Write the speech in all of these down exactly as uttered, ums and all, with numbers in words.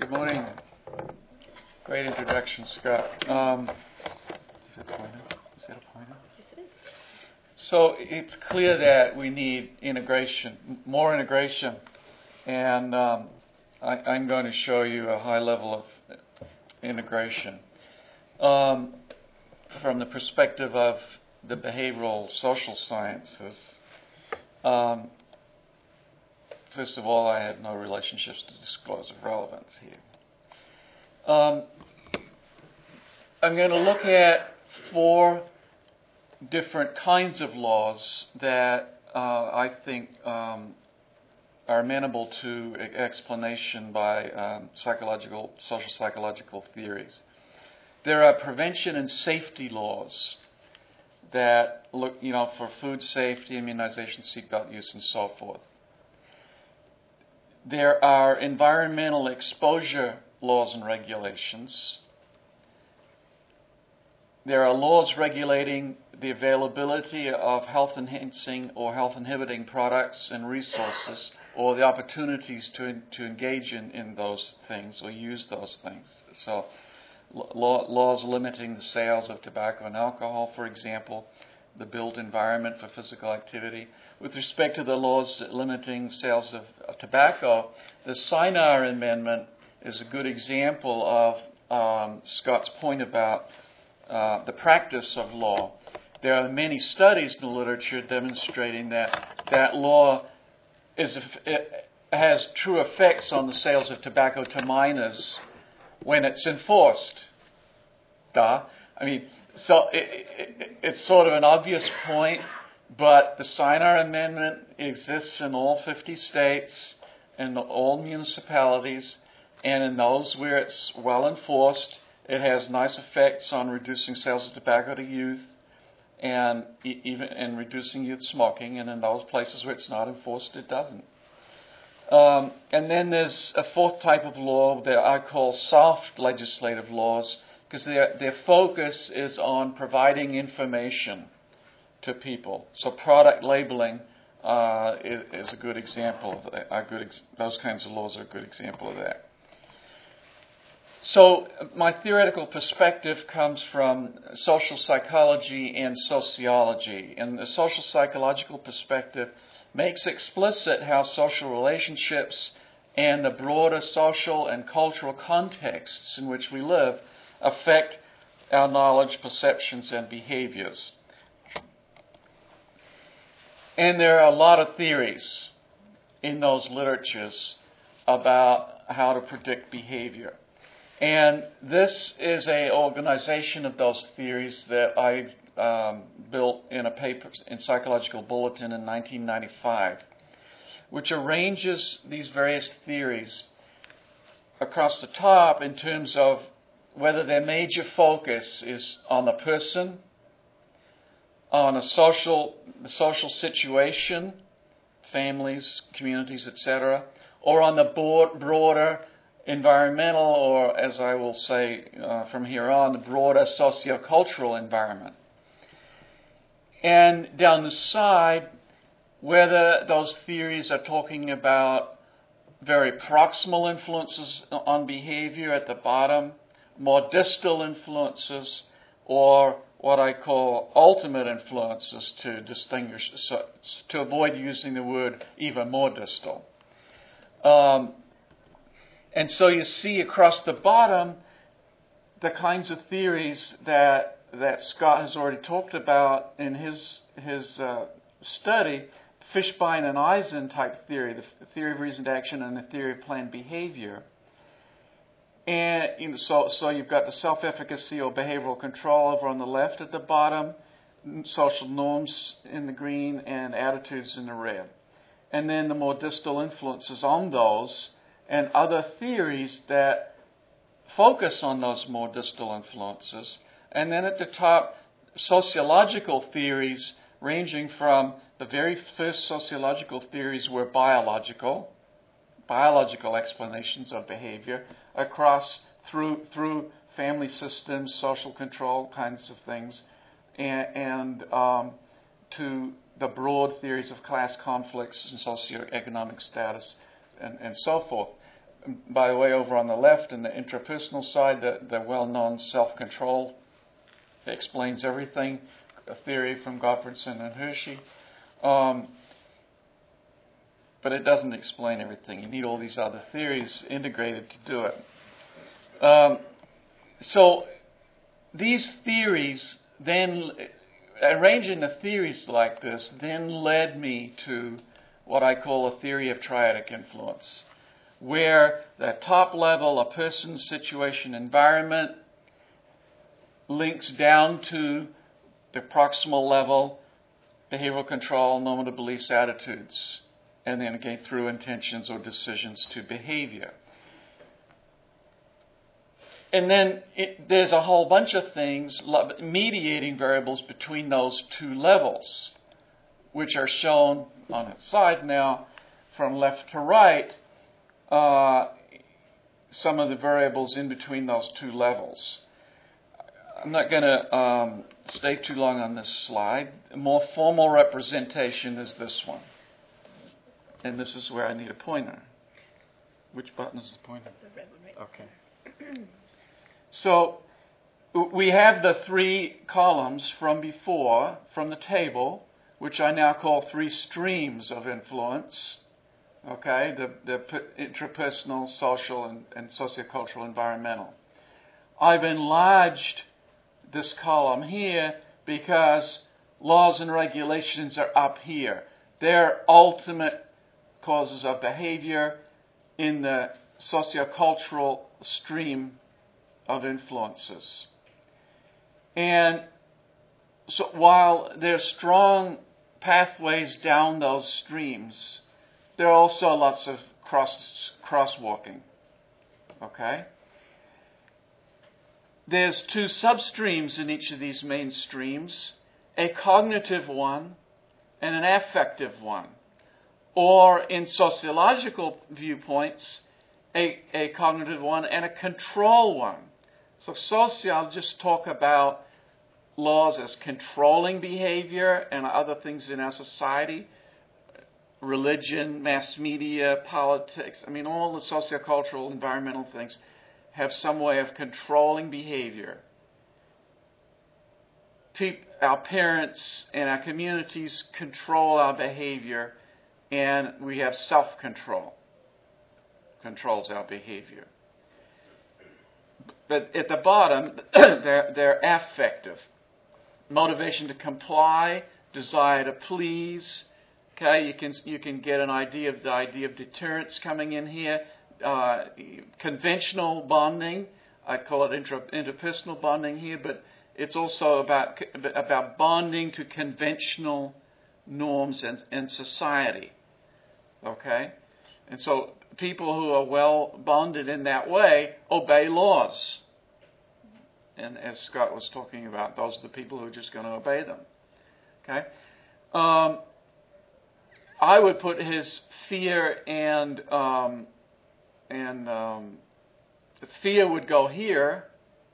Good morning. Great introduction, Scott. Um, is that a pointer? Is that a pointer? Yes, it is. So it's clear that we need integration, more integration, and um, I, I'm going to show you a high level of integration um, from the perspective of the behavioral social sciences. Um, first of all, I have no relationships to disclose of relevance here. Um, I'm going to look at four different kinds of laws that uh, I think um, are amenable to explanation by um, psychological, social psychological theories. There are prevention and safety laws that look, you know, for food safety, immunization, seatbelt use, and so forth. There are environmental exposure laws and regulations. There are laws regulating the availability of health-enhancing or health-inhibiting products and resources, or the opportunities to to engage in, in those things or use those things. So law, laws limiting the sales of tobacco and alcohol, for example, the built environment for physical activity. With respect to the laws limiting sales of, of tobacco, the Sinar Amendment is a good example of um, Scott's point about uh, the practice of law. There are many studies in the literature demonstrating that that law is it has true effects on the sales of tobacco to minors when it's enforced. Duh. I mean, so it, it, it's sort of an obvious point, but the Sinar Amendment exists in all fifty states and all municipalities, and in those where it's well enforced, it has nice effects on reducing sales of tobacco to youth and e- even and reducing youth smoking, and in those places where it's not enforced, it doesn't. Um, and then there's a fourth type of law that I call soft legislative laws, because their their focus is on providing information to people. So product labeling uh, is, is a good example of that. A good ex- those kinds of laws are a good example of that. So my theoretical perspective comes from social psychology and sociology. And the social psychological perspective makes explicit how social relationships and the broader social and cultural contexts in which we live affect our knowledge, perceptions, and behaviors. And there are a lot of theories in those literatures about how to predict behavior. And this is an organization of those theories that I um, built in a paper in Psychological Bulletin in nineteen ninety-five, which arranges these various theories across the top in terms of whether their major focus is on the person, on a social, the social situation, families, communities, et cetera, or on the board, broader environmental, or as I will say uh, from here on, the broader sociocultural environment. And down the side, whether those theories are talking about very proximal influences on behavior at the bottom, more distal influences, or what I call ultimate influences to distinguish, so, to avoid using the word even more distal. Um, and so you see across the bottom the kinds of theories that that Scott has already talked about in his his uh, study, Fishbein and Eisen type theory, the theory of reasoned action and the theory of planned behavior. And you know, so, so you've got the self-efficacy or behavioral control over on the left at the bottom, social norms in the green, and attitudes in the red. And then the more distal influences on those and other theories that focus on those more distal influences. And then at the top, sociological theories ranging from the very first sociological theories were biological, biological explanations of behavior, across through through family systems, social control kinds of things, and, and um, to the broad theories of class conflicts and socioeconomic status, and, and so forth. by the way, over on the left, in the intrapersonal side, the, the well-known self-control explains everything, a theory from Gottfredson and Hershey. Um, but it doesn't explain everything. You need all these other theories integrated to do it. Um, so these theories then, arranging the theories like this, then led me to what I call a theory of triadic influence, where the top level, a person, situation, environment, links down to the proximal level, behavioral control, normative beliefs, attitudes, and then again through intentions or decisions to behavior. And then it, there's a whole bunch of things, mediating variables between those two levels, which are shown on its side now from left to right, uh, some of the variables in between those two levels. I'm not going to um, stay too long on this slide. A more formal representation is this one. And this is where I need a pointer. Which button is the pointer? The red one, right? Okay. So we have the three columns from before, from the table, which I now call three streams of influence. Okay, the, the intrapersonal, social, and, and sociocultural, environmental. I've enlarged this column here because laws and regulations are up here. They're ultimate causes of behavior in the sociocultural stream of influences. And so while there's strong pathways down those streams, there are also lots of cross crosswalking. Okay? There's two substreams in each of these main streams, a cognitive one and an affective one. Or in sociological viewpoints, a, a cognitive one and a control one. So sociologists talk about laws as controlling behavior and other things in our society, religion, mass media, politics. I mean, all the sociocultural, environmental things have some way of controlling behavior. Pe- our parents and our communities control our behavior, and we have self-control, controls our behavior. But at the bottom, they're, they're affective. Motivation to comply, desire to please. Okay, you can you can get an idea of the idea of deterrence coming in here. Uh, conventional bonding, I call it intra, interpersonal bonding here, but it's also about about bonding to conventional norms and, and society. Okay, and so people who are well bonded in that way obey laws. And as Scott was talking about, those are the people who are just going to obey them. Okay. Um, I would put his fear and um, and um, fear would go here,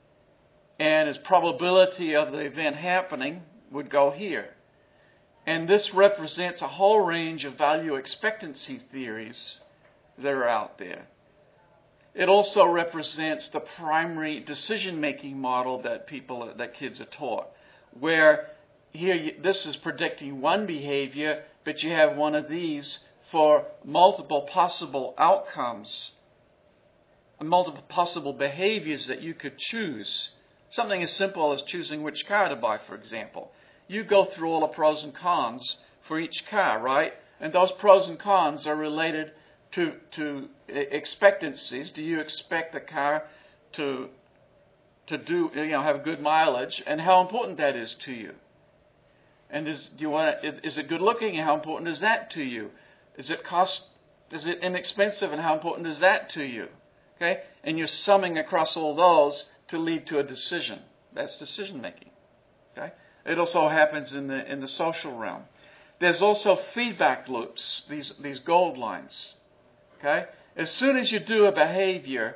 and his probability of the event happening would go here. And this represents a whole range of value expectancy theories that are out there. It also represents the primary decision-making model that people, that kids are taught, where here you, this is predicting one behavior, but you have one of these for multiple possible outcomes, multiple possible behaviors that you could choose. Something as simple as choosing which car to buy, for example. You go through all the pros and cons for each car, right? And those pros and cons are related to to expectancies. Do you expect the car to to do you know have good mileage, and how important that is to you? And is do you want is, is it good looking, and how important is that to you? Is it cost? Is it inexpensive, and how important is that to you? Okay, and you're summing across all those to lead to a decision. That's decision making. Okay, it also happens in the in the social realm. There's also feedback loops. These these gold lines. Okay, as soon as you do a behavior,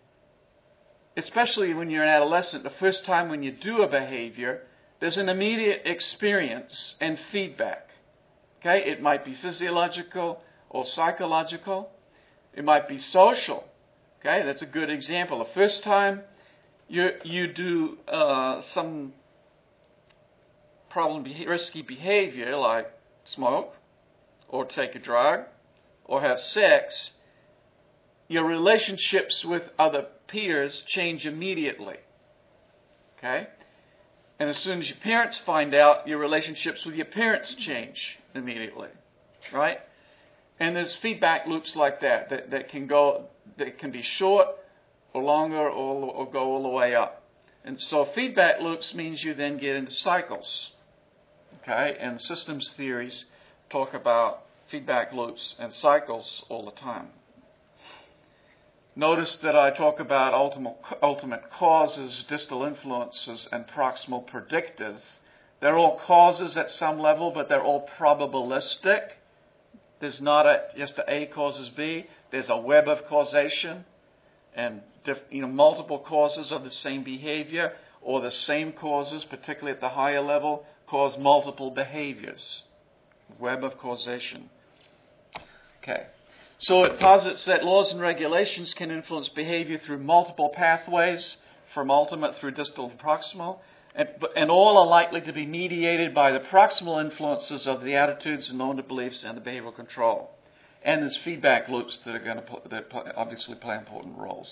especially when you're an adolescent, the first time when you do a behavior, there's an immediate experience and feedback. Okay, it might be physiological or psychological. It might be social. Okay, that's a good example. The first time you you do uh, some problem risky behavior like smoke or take a drug or have sex, your relationships with other peers change immediately. Okay? And as soon as your parents find out, your relationships with your parents change immediately. Right? And there's feedback loops like that that, that can go that can be short or longer or, or go all the way up. And so feedback loops means you then get into cycles. Okay? And systems theories talk about feedback loops and cycles all the time. Notice that I talk about ultimate, ultimate causes, distal influences, and proximal predictors. They're all causes at some level, but they're all probabilistic. There's not a, just a A causes B. There's a web of causation and diff, you know, multiple causes of the same behavior, or the same causes, particularly at the higher level, cause multiple behaviors. Web of causation. Okay. So it posits that laws and regulations can influence behavior through multiple pathways, from ultimate through distal and proximal, and, and all are likely to be mediated by the proximal influences of the attitudes and normative beliefs and the behavioral control. And there's feedback loops that are going to pl- that pl- obviously play important roles.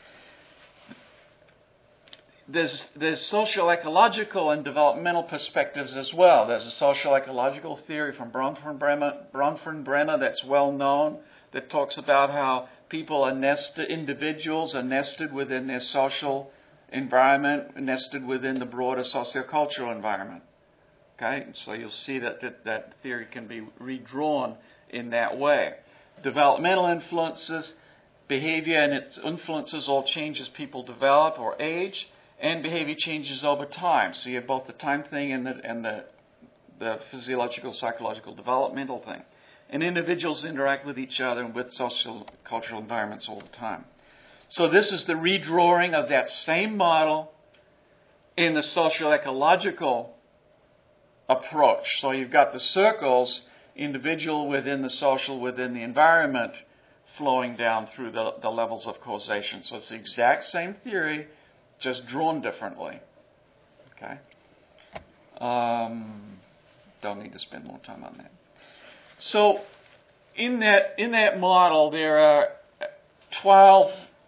There's, there's social ecological and developmental perspectives as well. There's a social ecological theory from Bronfenbrenner, Bronfenbrenner that's well known, that talks about how people are nested, individuals are nested within their social environment, nested within the broader sociocultural environment. Okay, so you'll see that that, that theory can be redrawn in that way. Developmental influences, behavior and its influences all change as people develop or age, and behavior changes over time. So you have both the time thing and the and the the physiological, psychological, developmental thing. And individuals interact with each other and with social, cultural environments all the time. So this is the redrawing of that same model in the social-ecological approach. So you've got the circles, individual within the social, within the environment, flowing down through the, the levels of causation. So it's the exact same theory, just drawn differently. Okay? Um, don't need to spend more time on that. So, in that in that model, there are twelve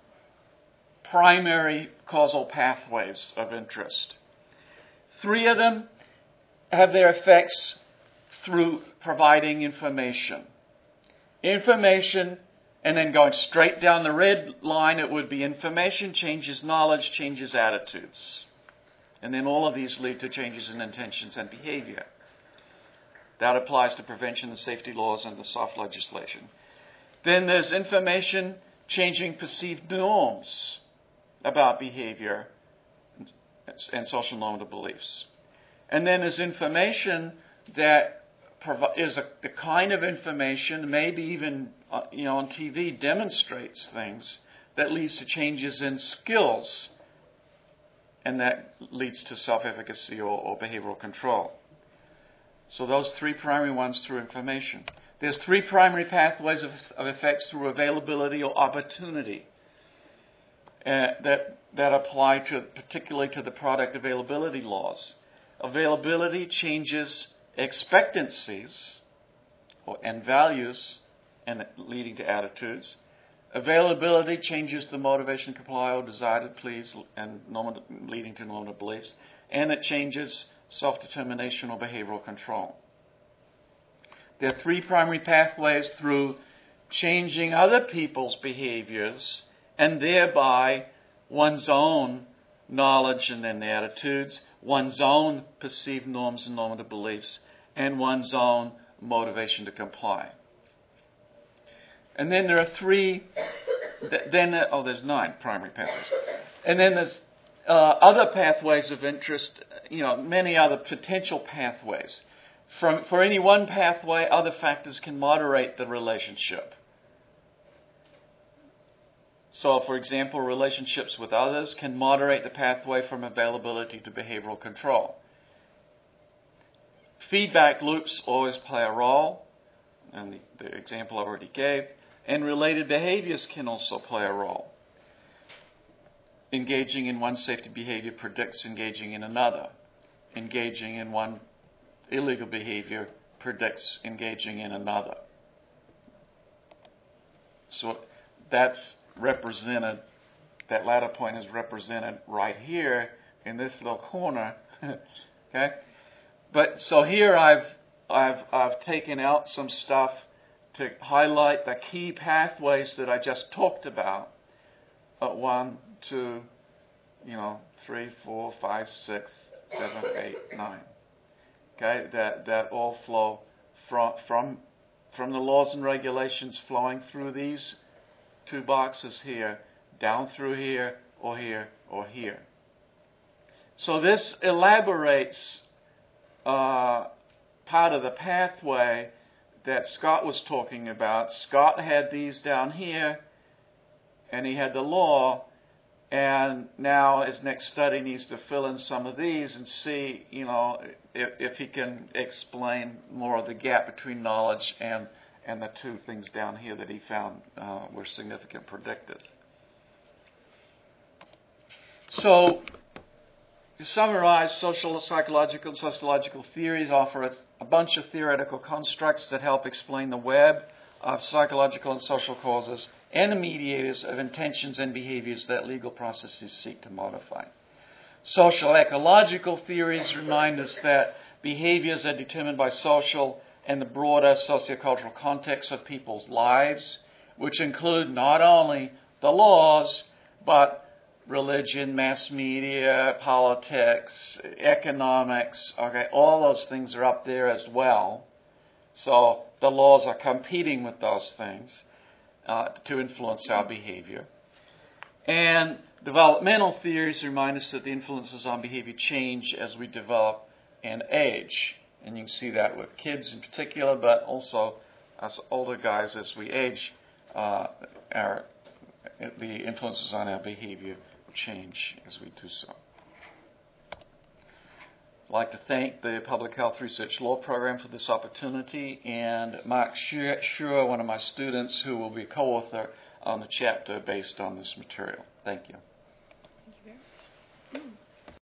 primary causal pathways of interest. Three of them have their effects through providing information. Information, and then going straight down the red line, it would be information changes knowledge, changes attitudes. And then all of these lead to changes in intentions and behavior. That applies to prevention and safety laws and the soft legislation. Then there's information changing perceived norms about behavior and social normative beliefs. And then there's information that provi- is a, the kind of information, maybe even uh, you know on T V, demonstrates things that leads to changes in skills, and that leads to self-efficacy or, or behavioral control. So those three primary ones through information. There's three primary pathways of, of effects through availability or opportunity uh, that that apply to particularly to the product availability laws. Availability changes expectancies or, and values, and leading to attitudes. Availability changes the motivation to comply or desire to please, and normal, leading to normative beliefs, and it changes self-determination or behavioral control. There are three primary pathways through changing other people's behaviors and thereby one's own knowledge and then the attitudes, one's own perceived norms and normative beliefs, and one's own motivation to comply. And then there are three, then, oh, there's nine primary pathways. And then there's uh, other pathways of interest, you know, many other potential pathways. From, for any one pathway, other factors can moderate the relationship. So, for example, relationships with others can moderate the pathway from availability to behavioral control. Feedback loops always play a role, and the, the example I already gave, and related behaviors can also play a role. engaging in one safety behavior predicts engaging in another. Engaging in one illegal behavior predicts engaging in another. So that's represented, that latter point is represented right here in this little corner. Okay? But so here I've I've I've taken out some stuff to highlight the key pathways that I just talked about. Uh, one, two, you know, three, four, five, six, seven, eight, nine. Okay, that that all flow from from from the laws and regulations flowing through these two boxes here, down through here, or here, or here. So this elaborates uh, part of the pathway that Scott was talking about. Scott had these down here, and he had the law, and now his next study needs to fill in some of these and see, you know, if, if he can explain more of the gap between knowledge and, and the two things down here that he found uh, were significant predictors. So, to summarize, social, psychological, and sociological theories offer a, a bunch of theoretical constructs that help explain the web of psychological and social causes and the mediators of intentions and behaviors that legal processes seek to modify. Social ecological theories remind us that behaviors are determined by social and the broader sociocultural context of people's lives, which include not only the laws, but religion, mass media, politics, economics, okay, all those things are up there as well. So the laws are competing with those things uh, to influence our behavior. And developmental theories remind us that the influences on behavior change as we develop and age. And you can see that with kids in particular, but also us older guys as we age, uh, our, the influences on our behavior change as we do so. I'd like to thank the Public Health Research Law Program for this opportunity, and Mark Schur, one of my students, who will be co-author on the chapter based on this material. Thank you. Thank you very much.